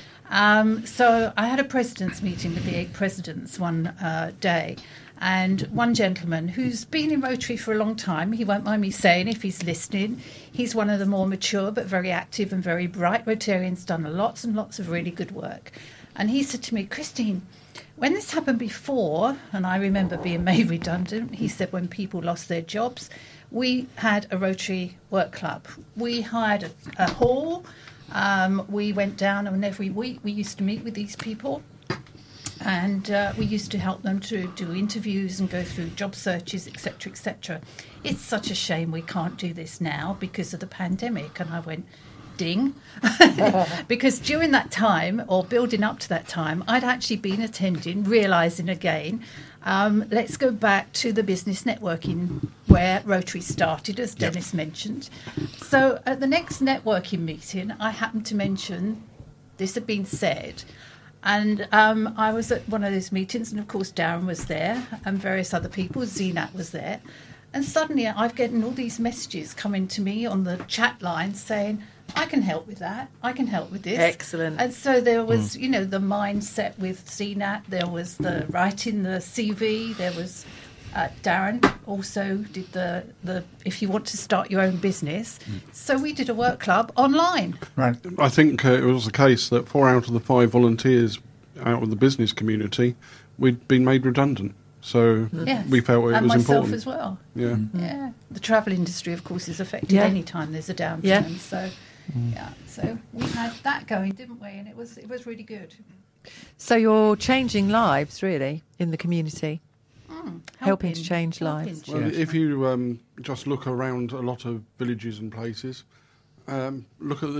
Speaker 5: So I had a president's meeting with the 8 presidents one day, and one gentleman who's been in Rotary for a long time, he won't mind me saying if he's listening, he's one of the more mature but very active and very bright Rotarians, done lots and lots of really good work. And he said to me, "Christine, when this happened before," and I remember being made redundant, he said when people lost their jobs, we had a Rotary work club. We hired a hall. We went down, and every week we used to meet with these people, and we used to help them to do interviews and go through job searches, etc., etc. It's such a shame we can't do this now because of the pandemic. And I went, ding, because during that time, or building up to that time, I'd actually been attending, realising again, let's go back to the business networking where Rotary started, as Dennis mentioned. So at the next networking meeting, I happened to mention this had been said. And I was at one of those meetings, and of course Darren was there and various other people, Zenat was there. And suddenly I've getting all these messages coming to me on the chat line saying, I can help with that. I can help with this.
Speaker 3: Excellent.
Speaker 5: And so there was, the mindset with CNAT. There was the writing the CV. There was Darren also did the if you want to start your own business. So we did a work club online.
Speaker 2: Right.
Speaker 6: I think it was the case that 4 out of the 5 volunteers out of the business community, we'd been made redundant. So we felt it
Speaker 5: and
Speaker 6: was
Speaker 5: myself
Speaker 6: important
Speaker 5: as well.
Speaker 6: Yeah.
Speaker 5: Yeah. The travel industry, of course, is affected any time there's a downturn.
Speaker 3: Yeah.
Speaker 5: So so we had that going, didn't we? And it was really good.
Speaker 3: So you're changing lives, really, in the community, helping to change lives.
Speaker 6: Well, if you just look around a lot of villages and places, look at the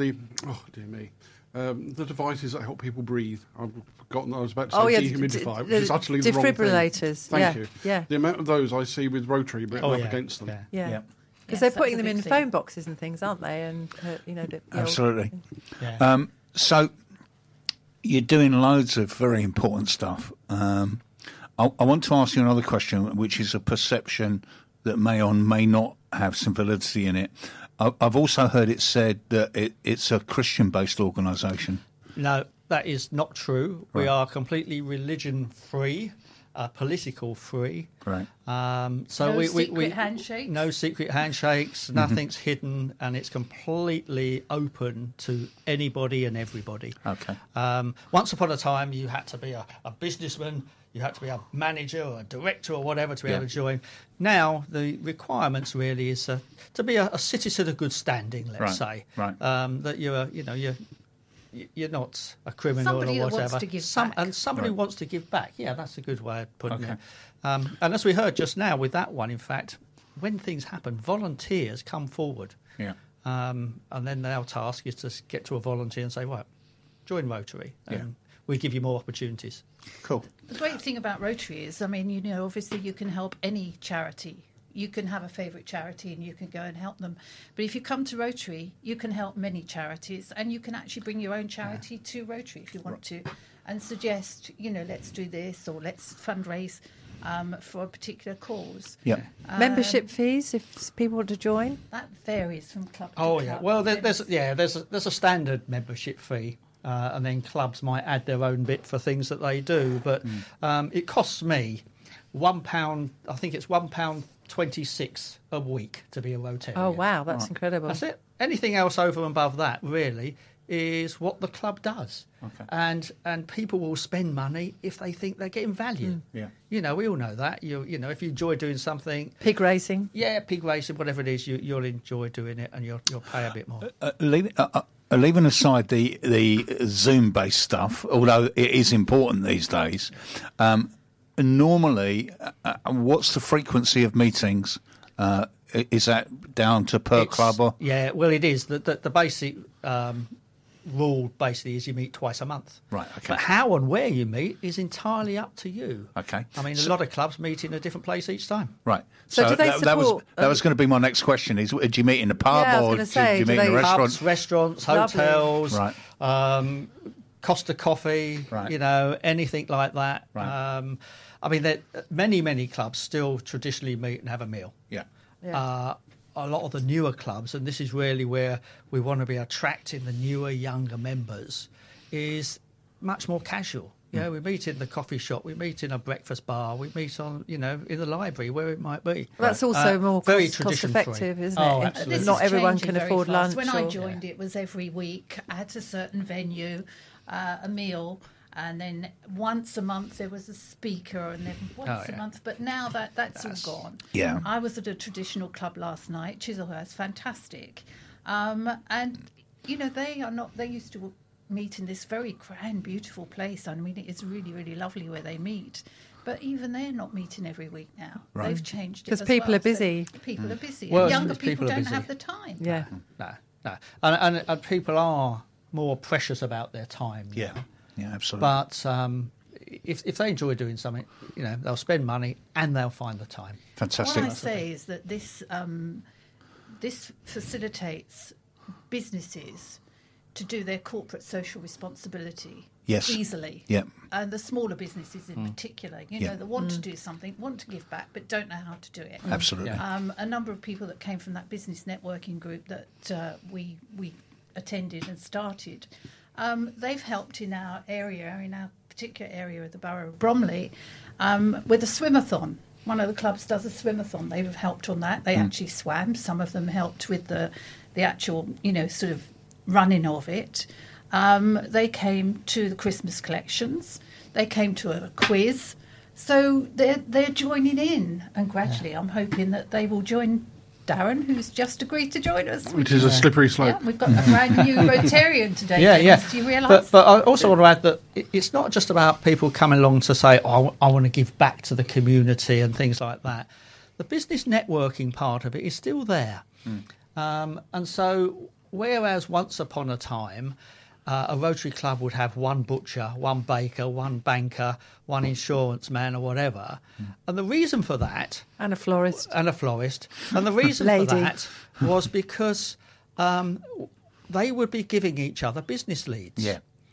Speaker 6: devices that help people breathe. I've forgotten I was about to say dehumidifier, which is utterly the wrong thing.
Speaker 3: Defibrillators.
Speaker 6: Thank you.
Speaker 3: Yeah.
Speaker 6: The amount of those I see with Rotary, but up against them.
Speaker 3: Yeah. Because they're putting them in phone boxes and things, aren't they? And
Speaker 2: absolutely.
Speaker 4: Yeah.
Speaker 2: So You're doing loads of very important stuff. I want to ask you another question, which is a perception that may or may not have some validity in it. I've also heard it said that it's a Christian-based organisation.
Speaker 4: No, that is not true. Right. We are completely religion-free, political-free.
Speaker 2: Right.
Speaker 5: So no secret handshakes?
Speaker 4: No secret handshakes. Nothing's hidden, and it's completely open to anybody and everybody.
Speaker 2: Okay.
Speaker 4: Once upon a time, you had to be a businessman. You had to be a manager or a director or whatever to be able to join. Now, the requirements really is to be a citizen of good standing, let's say.
Speaker 2: Right.
Speaker 4: That you're not a criminal
Speaker 5: somebody
Speaker 4: or whatever.
Speaker 5: Wants to give back.
Speaker 4: And somebody wants to give back. Yeah, that's a good way of putting it. And as we heard just now with that one, in fact, when things happen, volunteers come forward.
Speaker 2: Yeah.
Speaker 4: And then our task is to get to a volunteer and say, right, join Rotary. And we give you more opportunities.
Speaker 2: Cool.
Speaker 5: The great thing about Rotary is, I mean, obviously you can help any charity. You can have a favourite charity and you can go and help them. But if you come to Rotary, you can help many charities, and you can actually bring your own charity to Rotary if you want to, and suggest, let's do this, or let's fundraise for a particular cause.
Speaker 2: Yeah.
Speaker 3: Membership fees if people want to join?
Speaker 5: That varies from club to
Speaker 4: club.
Speaker 5: club.
Speaker 4: Yeah. Well, there's a standard membership fee. And then clubs might add their own bit for things that they do, but it costs me £1. I think it's £1.26 a week to be a Rotarian.
Speaker 3: Oh wow, that's incredible.
Speaker 4: That's it. Anything else over and above that really is what the club does.
Speaker 2: Okay.
Speaker 4: And people will spend money if they think they're getting value.
Speaker 2: Yeah.
Speaker 4: We all know that. You know, if you enjoy doing something,
Speaker 3: pig racing.
Speaker 4: Yeah, pig racing, whatever it is, you'll enjoy doing it, and you'll pay a bit more.
Speaker 2: Leaving aside the Zoom-based stuff, although it is important these days, normally, what's the frequency of meetings? Is that down to per club? Or?
Speaker 4: Yeah, well, it is. The basic rule basically is you meet twice a month.
Speaker 2: Right, okay.
Speaker 4: But how and where you meet is entirely up to you.
Speaker 2: Okay.
Speaker 4: I mean, a lot of clubs meet in a different place each time.
Speaker 2: Right.
Speaker 3: So do they support...
Speaker 2: That was going to be my next question. Is, do you meet in a pub or do you meet in a restaurant?
Speaker 4: Pubs, restaurants, hotels,
Speaker 2: right.
Speaker 4: Costa Coffee,
Speaker 2: right.
Speaker 4: Anything like that.
Speaker 2: Right.
Speaker 4: I mean, many clubs still traditionally meet and have a meal.
Speaker 2: Yeah.
Speaker 4: A lot of the newer clubs, and this is really where we want to be attracting the newer, younger members, is much more casual. Yeah, we meet in the coffee shop, we meet in a breakfast bar, we meet on, in the library, where it might be.
Speaker 3: Well, that's also more cost effective, isn't it?
Speaker 4: Oh, absolutely.
Speaker 3: Not everyone can afford lunch.
Speaker 5: When I joined, it was every week at a certain venue, a meal. And then once a month there was a speaker, and then once a month. But now that's all gone.
Speaker 2: Yeah.
Speaker 5: I was at a traditional club last night, Chislehurst, fantastic. And, they are not, they used to meet in this very grand, beautiful place. I mean, it's really, really lovely where they meet. But even they're not meeting every week now.
Speaker 2: Right.
Speaker 5: They've changed it
Speaker 3: because people are busy.
Speaker 5: So people are busy.
Speaker 4: Well,
Speaker 5: and younger people don't
Speaker 4: busy.
Speaker 5: have the time.
Speaker 3: Yeah.
Speaker 4: No. And people are more precious about their time.
Speaker 2: Yeah. Yeah, absolutely.
Speaker 4: But if they enjoy doing something, they'll spend money and they'll find the time.
Speaker 2: Fantastic.
Speaker 5: What I say is that this facilitates businesses to do their corporate social responsibility easily.
Speaker 2: Yeah.
Speaker 5: And the smaller businesses in particular, that want to do something, want to give back, but don't know how to do it.
Speaker 2: Absolutely.
Speaker 5: A number of people that came from that business networking group that we attended and started, they've helped in our particular area of the borough of Bromley, with a swimathon. One of the clubs does a swimathon. They've helped on that. They actually swam. Some of them helped with the actual, sort of running of it. They came to the Christmas collections. They came to a quiz. So they're joining in, and gradually I'm hoping that they will join Darren, who's just agreed to join us.
Speaker 6: Which is a slippery slope.
Speaker 5: Yeah, we've got a brand new Rotarian today.
Speaker 4: Yeah.
Speaker 5: Do you realise?
Speaker 4: But I also want to add that it's not just about people coming along to say, oh, I want to give back to the community and things like that. The business networking part of it is still there. And so, whereas once upon a time, a Rotary Club would have one butcher, one baker, one banker, one insurance man or whatever. And the reason for that...
Speaker 3: And a florist.
Speaker 4: And the reason for that was because they would be giving each other business leads.
Speaker 2: Yeah.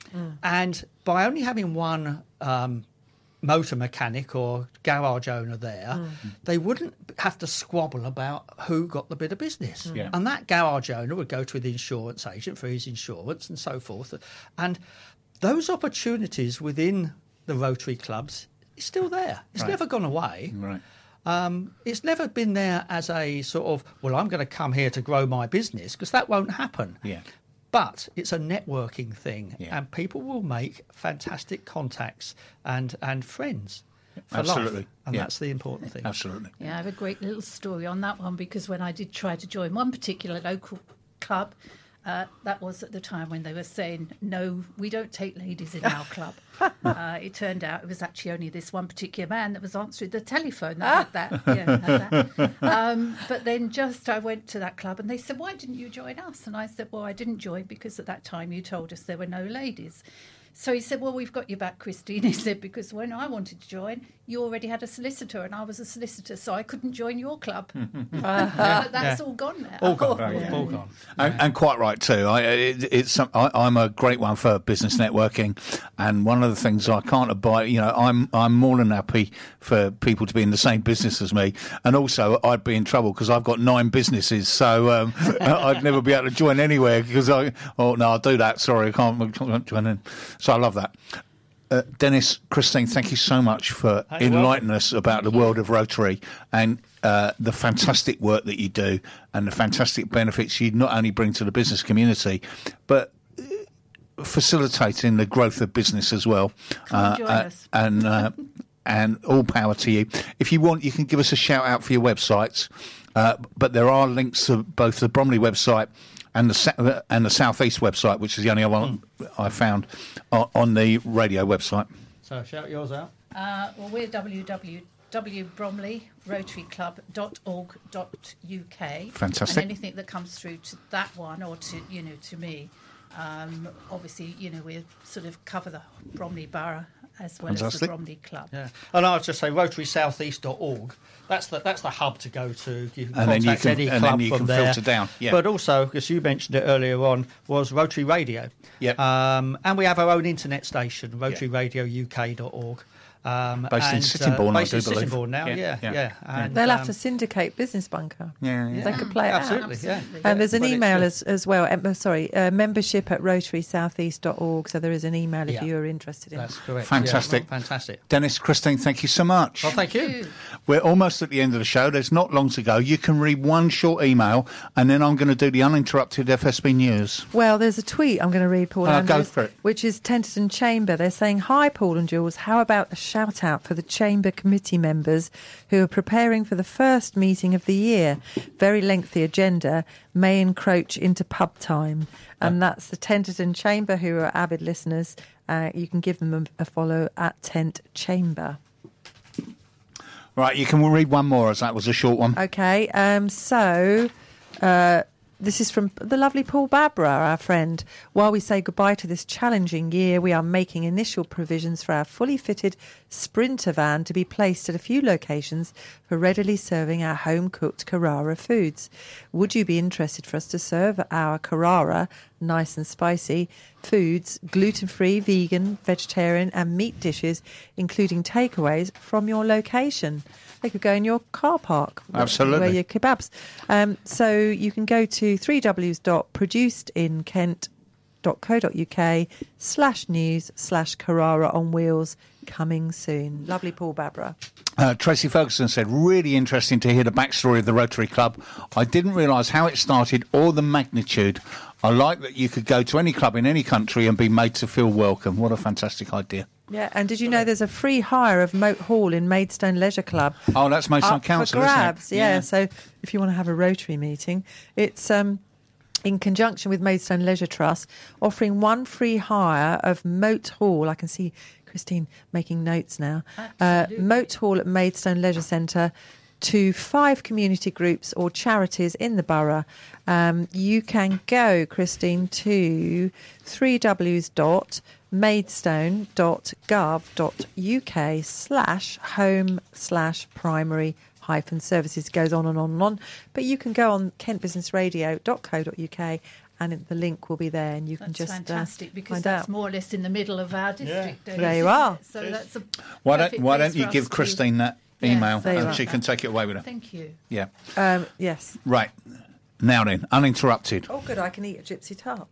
Speaker 4: And by only having one motor mechanic or garage owner there, they wouldn't have to squabble about who got the bit of business.
Speaker 2: Yeah.
Speaker 4: And that garage owner would go to the insurance agent for his insurance and so forth. And those opportunities within the Rotary clubs is still there. It's never gone away.
Speaker 2: Right.
Speaker 4: It's never been there as a sort of, well, I'm going to come here to grow my business, because that won't happen.
Speaker 2: Yeah.
Speaker 4: But it's a networking thing,
Speaker 2: Yeah.
Speaker 4: and people will make fantastic contacts and friends for
Speaker 2: Absolutely.
Speaker 4: life. And
Speaker 2: Yeah.
Speaker 4: that's the important thing.
Speaker 2: Absolutely.
Speaker 5: Yeah, I have a great little story on that one, because when I did try to join one particular local club, that was at the time when they were saying, no, we don't take ladies in our club. It turned out it was actually only this one particular man that was answering the telephone that had that. Yeah, had that. But then I went to that club and they said, why didn't you join us? And I said, well, I didn't join because at that time you told us there were no ladies. So he said, well, we've got your back, Christine. He said, because when I wanted to join, you already had a solicitor and I was a solicitor, so I couldn't join your club. But that's all gone now.
Speaker 4: All gone. All gone.
Speaker 2: And quite right too. I'm a great one for business networking, and one of the things I can't abide. I'm more than happy for people to be in the same business as me, and also I'd be in trouble because I've got 9 businesses, so I'd never be able to join anywhere because I'll do that. Sorry, I can't join in. So I love that. Dennis, Christine, thank you so much for enlightening us about the world of Rotary and the fantastic work that you do and the fantastic benefits you not only bring to the business community, but facilitating the growth of business as well.
Speaker 5: Come join us.
Speaker 2: And all power to you. If you want, you can give us a shout out for your websites, but there are links to both the Bromley website and the South East website, which is the only one I found on the radio website.
Speaker 4: So shout yours out.
Speaker 5: Well, we're www.bromleyrotaryclub.org.uk.
Speaker 2: Fantastic.
Speaker 5: And anything that comes through to that one or to me, obviously, we sort of cover the Bromley Borough as well as the Bromley Club.
Speaker 4: Yeah, and I'll just say rotarysoutheast.org. That's the hub to go to. You can contact any club
Speaker 2: and then you
Speaker 4: from
Speaker 2: can
Speaker 4: there.
Speaker 2: filter down. Yeah.
Speaker 4: But also, because you mentioned it earlier on, was Rotary Radio.
Speaker 2: Yep.
Speaker 4: And we have our own internet station, rotaryradiouk.org.
Speaker 2: Based in Sittingbourne, I do believe.
Speaker 4: Sittingbourne now, yeah. And,
Speaker 3: they'll have to syndicate Business Bunker.
Speaker 2: Yeah.
Speaker 3: They could play it
Speaker 4: absolutely,
Speaker 3: out.
Speaker 4: Yeah.
Speaker 3: And there's an email as well. Membership at rotarysoutheast.org. So there is an email if you are interested in.
Speaker 4: That's correct.
Speaker 2: Fantastic.
Speaker 4: Yeah, fantastic.
Speaker 2: Dennis, Christine, thank you so much.
Speaker 4: Well, thank you.
Speaker 2: We're almost at the end of the show. There's not long to go. You can read one short email, and then I'm going to do the uninterrupted FSB News.
Speaker 3: Well, there's a tweet I'm going to read, Paul Andrews,
Speaker 2: go for it.
Speaker 3: which is Tenterden Chamber. They're saying, hi, Paul and Jules, how about a shout-out for the Chamber committee members who are preparing for the first meeting of the year? Very lengthy agenda, may encroach into pub time. And that's the Tenterden Chamber, who are avid listeners. You can give them a follow at Tent Chamber.
Speaker 2: Right, you can read one more, as that was a short one.
Speaker 3: Okay, this is from the lovely Paul Babra, our friend. While we say goodbye to this challenging year, we are making initial provisions for our fully fitted Sprinter van to be placed at a few locations for readily serving our home-cooked Carrara foods. Would you be interested for us to serve our Carrara, nice and spicy, foods, gluten-free, vegan, vegetarian and meat dishes, including takeaways from your location? They could go in your car park.
Speaker 2: Absolutely.
Speaker 3: Where your kebabs. So you can go to www.producedinkent.co.uk/news/Carrara on wheels coming soon. Lovely Paul Babra.
Speaker 2: Tracy Ferguson said, really interesting to hear the backstory of the Rotary Club. I didn't realise how it started or the magnitude. I like that you could go to any club in any country and be made to feel welcome. What a fantastic idea.
Speaker 3: Yeah, and did you know there's a free hire of Moat Hall in Maidstone Leisure Club?
Speaker 2: Oh, that's Maidstone Council,
Speaker 3: for grabs,
Speaker 2: isn't it?
Speaker 3: Yeah, so if you want to have a Rotary meeting, it's in conjunction with Maidstone Leisure Trust, offering one free hire of Moat Hall. I can see Christine making notes now. Moat Hall at Maidstone Leisure Centre to 5 community groups or charities in the borough. You can go, Christine, to www.maidstone.gov.uk/home/primary-services. Goes on and on and on. But you can go on kentbusinessradio.co.uk and the link will be there, and you can just
Speaker 5: fantastic because that's more or less in the middle of our district.
Speaker 3: There you are.
Speaker 5: So that's
Speaker 2: why don't you give Christine that email and she can take it away with her?
Speaker 5: Thank you.
Speaker 2: Yeah.
Speaker 3: Yes.
Speaker 2: Right. Now then, uninterrupted.
Speaker 3: Oh, good. I can eat a gypsy tart.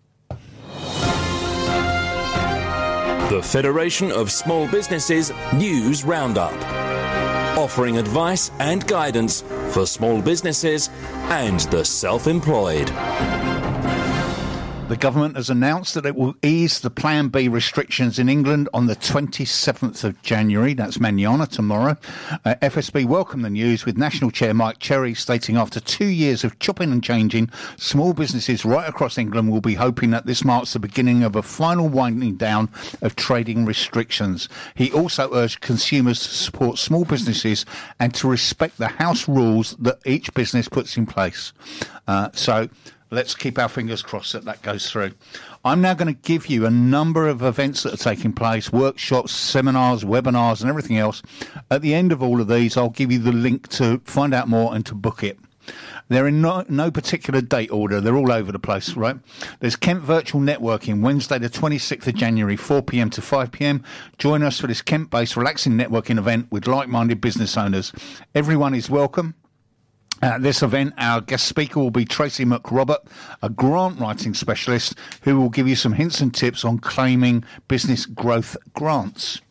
Speaker 7: The Federation of Small Businesses News Roundup, offering advice and guidance for small businesses and the self-employed.
Speaker 2: The government has announced that it will ease the Plan B restrictions in England on the 27th of January. That's mañana, tomorrow. FSB welcomed the news, with National Chair Mike Cherry stating after 2 years of chopping and changing, small businesses right across England will be hoping that this marks the beginning of a final winding down of trading restrictions. He also urged consumers to support small businesses and to respect the house rules that each business puts in place. So let's keep our fingers crossed that goes through. I'm now going to give you a number of events that are taking place, workshops, seminars, webinars and everything else. At the end of all of these, I'll give you the link to find out more and to book it. They're in no particular date order. They're all over the place, right? There's Kent Virtual Networking, Wednesday the 26th of January, 4 p.m. to 5 p.m. Join us for this Kent-based relaxing networking event with like-minded business owners. Everyone is welcome. At this event, our guest speaker will be Tracy McRobert, a grant writing specialist who will give you some hints and tips on claiming business growth grants.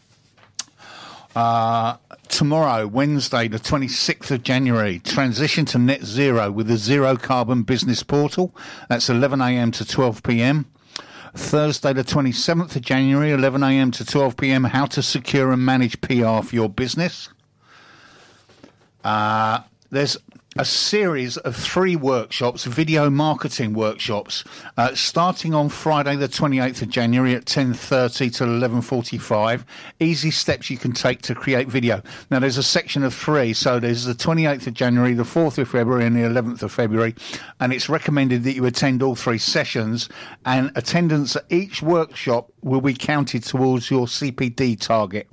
Speaker 2: Tomorrow, Wednesday, the 26th of January, transition to net zero with the Zero Carbon Business Portal. That's 11 a.m. to 12 p.m. Thursday, the 27th of January, 11 a.m. to 12 p.m. How to secure and manage PR for your business. There's a series of 3 workshops, video marketing workshops, starting on Friday the 28th of January at 10:30 to 11:45. Easy steps you can take to create video. Now, there's a section of 3, so there's the 28th of January, the 4th of February and the 11th of February, and it's recommended that you attend all 3 sessions, and attendance at each workshop will be counted towards your CPD target.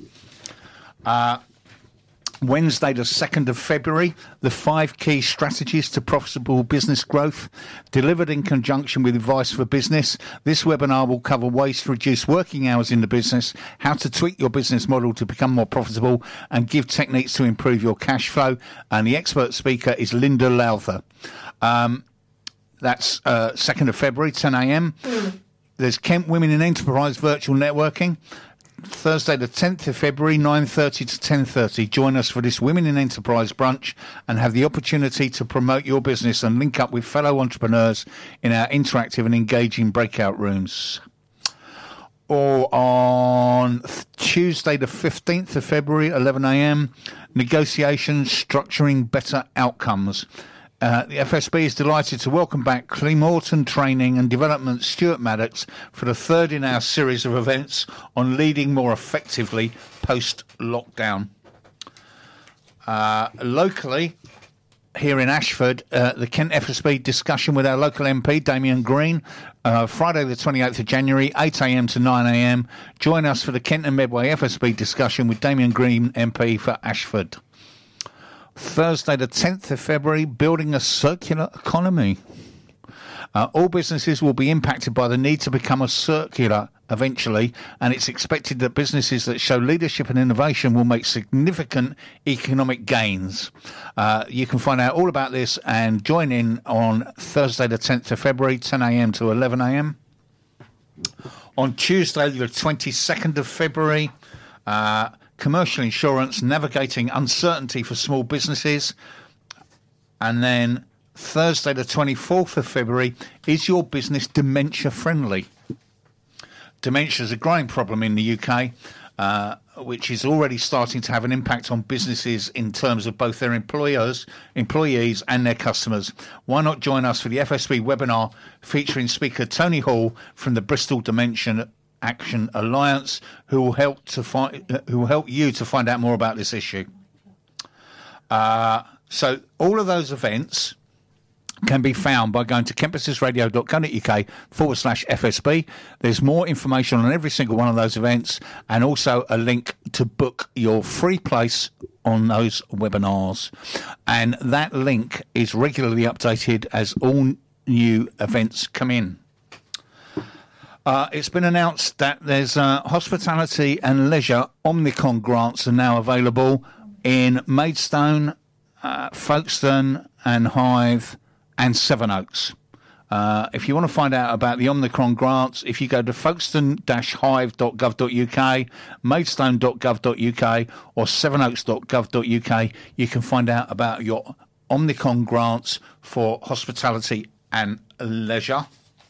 Speaker 2: Wednesday, the 2nd of February, the 5 key strategies to profitable business growth, delivered in conjunction with Advice for Business. This webinar will cover ways to reduce working hours in the business, how to tweak your business model to become more profitable, and give techniques to improve your cash flow. And the expert speaker is Linda Lowther. That's 2nd of February, 10 a.m. There's Kent Women in Enterprise Virtual Networking. Thursday the 10th of February, 9:30 to 10:30. Join us for this Women in Enterprise brunch and have the opportunity to promote your business and link up with fellow entrepreneurs in our interactive and engaging breakout rooms. Or on Tuesday the 15th of February, 11 a.m, negotiations, structuring better outcomes. The FSB is delighted to welcome back Clemorton Training and Development Stuart Maddox for the 3rd in our series of events on leading more effectively post-lockdown. Locally, here in Ashford, the Kent FSB discussion with our local MP, Damien Green, Friday the 28th of January, 8 a.m. to 9 a.m. Join us for the Kent and Medway FSB discussion with Damien Green, MP for Ashford. Thursday the 10th of February, building a circular economy. All businesses will be impacted by the need to become a circular eventually, and it's expected that businesses that show leadership and innovation will make significant economic gains. You can find out all about this and join in on Thursday the 10th of February, 10 a.m. to 11 a.m. On Tuesday the 22nd of February, commercial insurance, navigating uncertainty for small businesses. And then Thursday the 24th of February, is your business dementia friendly? Dementia is a growing problem in the UK, which is already starting to have an impact on businesses in terms of both their employees and their customers. Why not join us for the FSB webinar featuring speaker Tony Hall from the Bristol Dementia Action Alliance, who will help you to find out more about this issue. So all of those events can be found by going to kentbusinessradio.co.uk/FSB. There's more information on every single one of those events, and also a link to book your free place on those webinars. And that link is regularly updated as all new events come in. It's been announced that there's hospitality and leisure Omnicom grants are now available in Maidstone, Folkestone and Hythe and Sevenoaks. If you want to find out about the Omnicom grants, if you go to folkestone-hythe.gov.uk, maidstone.gov.uk or sevenoaks.gov.uk, you can find out about your Omnicom grants for hospitality and leisure.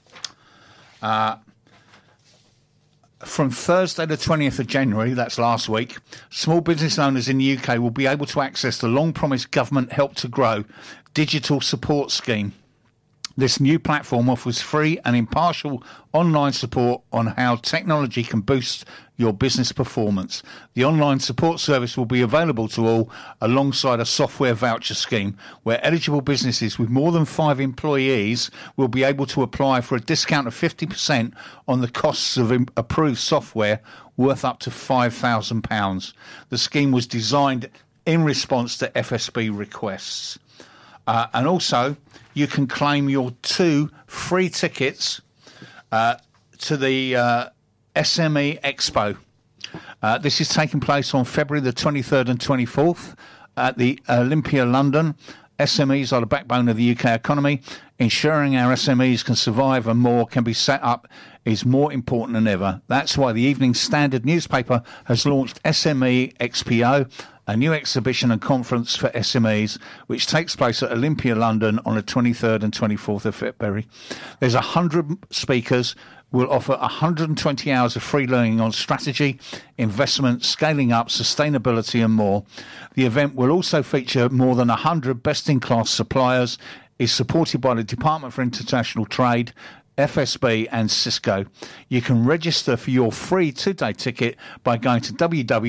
Speaker 2: From Thursday the 20th of January, that's last week, small business owners in the UK will be able to access the long-promised government Help to Grow digital support scheme. This new platform offers free and impartial online support on how technology can boost your business performance. The online support service will be available to all alongside a software voucher scheme where eligible businesses with more than 5 employees will be able to apply for a discount of 50% on the costs of approved software worth up to £5,000. The scheme was designed in response to FSB requests. And also, you can claim your 2 free tickets to the SME Expo. This is taking place on February the 23rd and 24th at the Olympia, London. SMEs are the backbone of the UK economy. Ensuring our SMEs can survive and more can be set up is more important than ever. That's why the Evening Standard newspaper has launched SME Expo, a new exhibition and conference for SMEs, which takes place at Olympia, London on the 23rd and 24th of February. There's 100 speakers. Will offer 120 hours of free learning on strategy, investment, scaling up, sustainability and more. The event will also feature more than 100 best-in-class suppliers, is supported by the Department for International Trade, FSB and Cisco. You can register for your free 2-day ticket by going to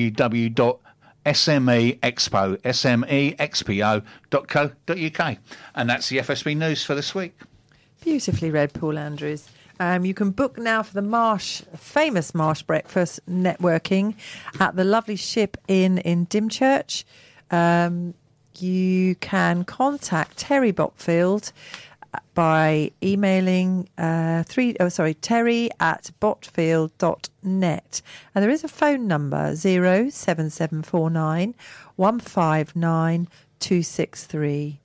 Speaker 2: www.smexpo.co.uk. And that's the FSB news for this week.
Speaker 3: Beautifully read, Paul Andrews. You can book now for the famous Marsh Breakfast networking at the lovely Ship Inn in Dymchurch. You can contact Terry Botfield by emailing terry@botfield.net. And there is a phone number, 07749 159 263.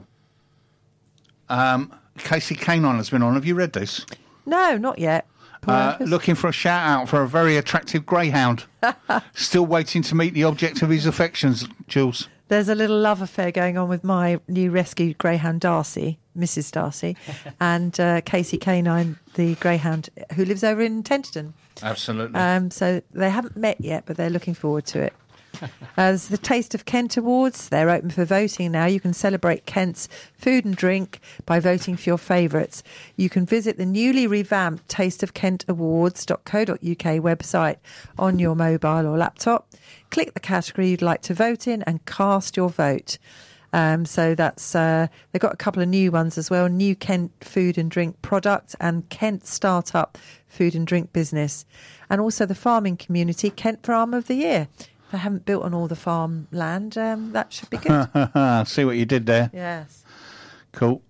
Speaker 2: Casey Canine has been on. Have you read this?
Speaker 3: No, not yet.
Speaker 2: Looking for a shout out for a very attractive greyhound. Still waiting to meet the object of his affections, Jules.
Speaker 3: There's a little love affair going on with my new rescued greyhound Darcy, Mrs. Darcy, and Casey Canine, the greyhound who lives over in Tenterden.
Speaker 2: Absolutely.
Speaker 3: So they haven't met yet, but they're looking forward to it. There's the Taste of Kent Awards. They're open for voting now. You can celebrate Kent's food and drink by voting for your favourites. You can visit the newly revamped tasteofkentawards.co.uk website on your mobile or laptop. Click the category you'd like to vote in and cast your vote. So that's they've got a couple of new ones as well. New Kent food and drink product and Kent startup food and drink business. And also the farming community, Kent Farm of the Year. They haven't built on all the farm land. That should be good.
Speaker 2: See what you did there.
Speaker 3: Yes.
Speaker 2: Cool.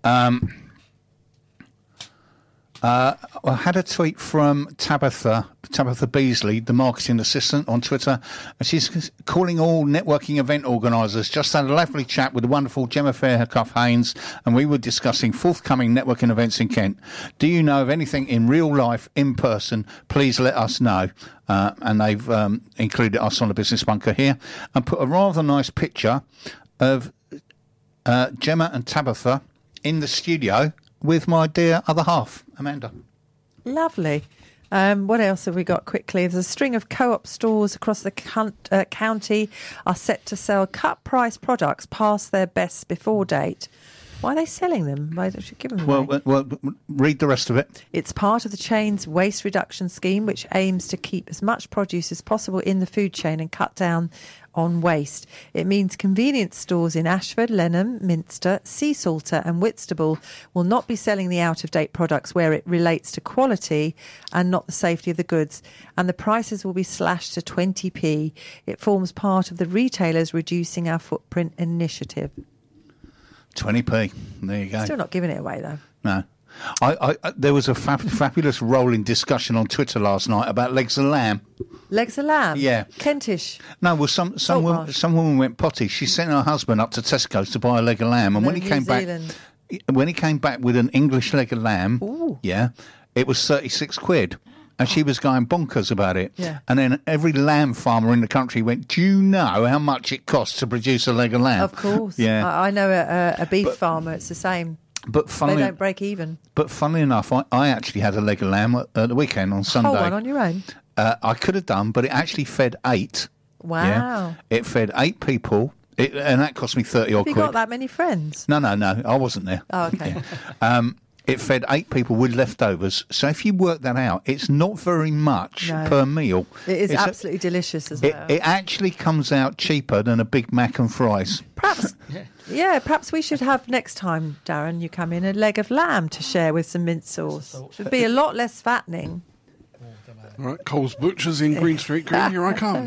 Speaker 2: I had a tweet from Tabitha Beasley, the marketing assistant on Twitter, and she's calling all networking event organisers. Just had a lovely chat with the wonderful Gemma Fairclough-Haynes, and we were discussing forthcoming networking events in Kent. Do you know of anything in real life, in person? Please let us know. And they've included us on the Business Bunker here and put a rather nice picture of Gemma and Tabitha in the studio with my dear other half, Amanda.
Speaker 3: Lovely. What else have we got quickly? There's a string of co-op stores across the county are set to sell cut-price products past their best before date. Why are they selling them? Why don't you give them away?
Speaker 2: Well, read the rest of it.
Speaker 3: It's part of the chain's waste reduction scheme, which aims to keep as much produce as possible in the food chain and cut down on waste. It means convenience stores in Ashford, Lenham, Minster, Seasalter and Whitstable will not be selling the out-of-date products where it relates to quality and not the safety of the goods, and the prices will be slashed to 20p. It forms part of the Retailers Reducing Our Footprint initiative.
Speaker 2: 20p. There you go.
Speaker 3: Still not giving it away, though.
Speaker 2: No. There was a fabulous rolling discussion on Twitter last night about legs of lamb.
Speaker 3: Legs of lamb?
Speaker 2: Yeah.
Speaker 3: Kentish?
Speaker 2: No, well, some woman went potty. She sent her husband up to Tesco's to buy a leg of lamb, and when he came back with an English leg of lamb, it was 36 quid. And she was going bonkers about it. Yeah. And then every lamb farmer in the country went, do you know how much it costs to produce a leg of lamb?
Speaker 3: Of course. Yeah. I know a beef farmer, it's the same.
Speaker 2: But
Speaker 3: they don't break even.
Speaker 2: But funnily enough, I actually had a leg of lamb at the weekend on Sunday.
Speaker 3: Whole one on your own?
Speaker 2: I could have done, but it actually fed 8.
Speaker 3: Wow.
Speaker 2: Yeah? It fed 8 people. And that cost me 30 odd quid.
Speaker 3: Have you got that many friends?
Speaker 2: No, I wasn't there.
Speaker 3: Oh, okay.
Speaker 2: Yeah. It fed 8 people with leftovers. So if you work that out, it's not very much per meal.
Speaker 3: It is absolutely delicious as well.
Speaker 2: It actually comes out cheaper than a Big Mac and fries.
Speaker 3: Perhaps, perhaps we should have next time, Darren, you come in, a leg of lamb to share with some mint sauce. It would be a lot less fattening.
Speaker 6: All right, Coles Butchers in Green Street Green, here I come.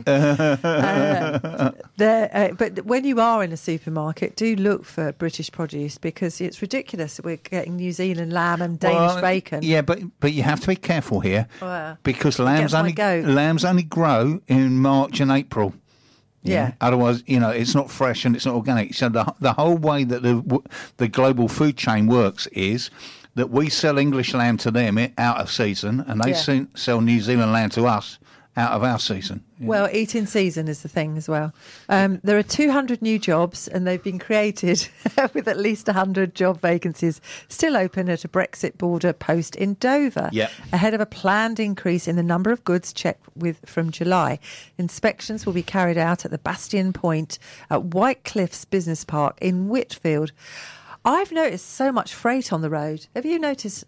Speaker 3: But when you are in a supermarket, do look for British produce, because it's ridiculous that we're getting New Zealand lamb and Danish bacon.
Speaker 2: Yeah, but you have to be careful here, because lambs only grow in March and April. Yeah. Otherwise, it's not fresh and it's not organic. So the whole way that the global food chain works is that we sell English lamb to them out of season, and they sell New Zealand lamb to us out of our season. Yeah.
Speaker 3: Well, eat in season is the thing as well. There are 200 new jobs, and they've been created with at least 100 job vacancies still open at a Brexit border post in Dover, ahead of a planned increase in the number of goods checked from July. Inspections will be carried out at the Bastion Point at White Cliffs Business Park in Whitfield. I've noticed so much freight on the road. Have you noticed?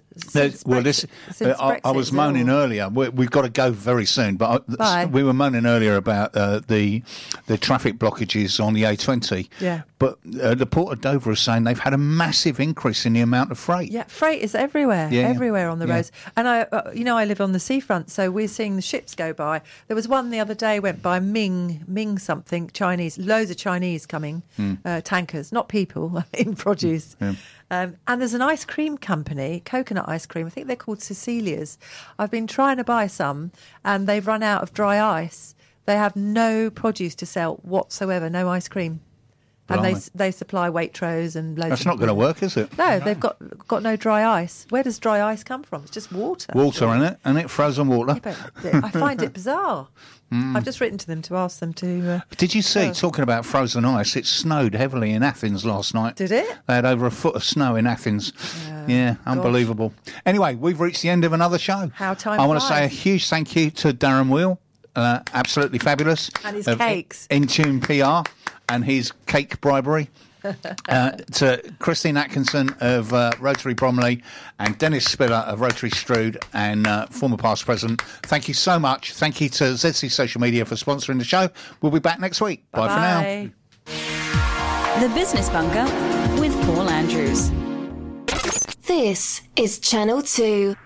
Speaker 2: I was moaning earlier. We've got to go very soon, but we were moaning earlier about the traffic blockages on the A20. Yeah. But the Port of Dover is saying they've had a massive increase in the amount of freight.
Speaker 3: Yeah, freight is everywhere, everywhere on the roads. And I live on the seafront, so we're seeing the ships go by. There was one the other day went by Ming something, Chinese, loads of Chinese coming, tankers, not people, in produce. Yeah. And there's an ice cream company, coconut ice cream. I think they're called Cecilia's. I've been trying to buy some, and they've run out of dry ice. They have no produce to sell whatsoever, no ice cream. And they supply Waitrose and loads.
Speaker 2: That's not going to work, is it?
Speaker 3: No, they've got no dry ice. Where does dry ice come from? It's just water.
Speaker 2: Water in it, and frozen water.
Speaker 3: Yeah, but I find it bizarre. I've just written to them to ask them to...
Speaker 2: Did you see, talking about frozen ice, it snowed heavily in Athens last night.
Speaker 3: Did it?
Speaker 2: They had over a foot of snow in Athens. Unbelievable. Anyway, we've reached the end of another show.
Speaker 3: How time
Speaker 2: I want to say a huge thank you to Darren Wheel. Absolutely fabulous.
Speaker 3: And his cakes.
Speaker 2: Intune PR and his cake bribery. To Christine Atkinson of Rotary Bromley and Dennis Spiller of Rotary Strood and former past president. Thank you so much. Thank you to ZC Social Media for sponsoring the show. We'll be back next week. Bye for
Speaker 1: now. The Business Bunker with Paul Andrews.
Speaker 8: This is Channel 2.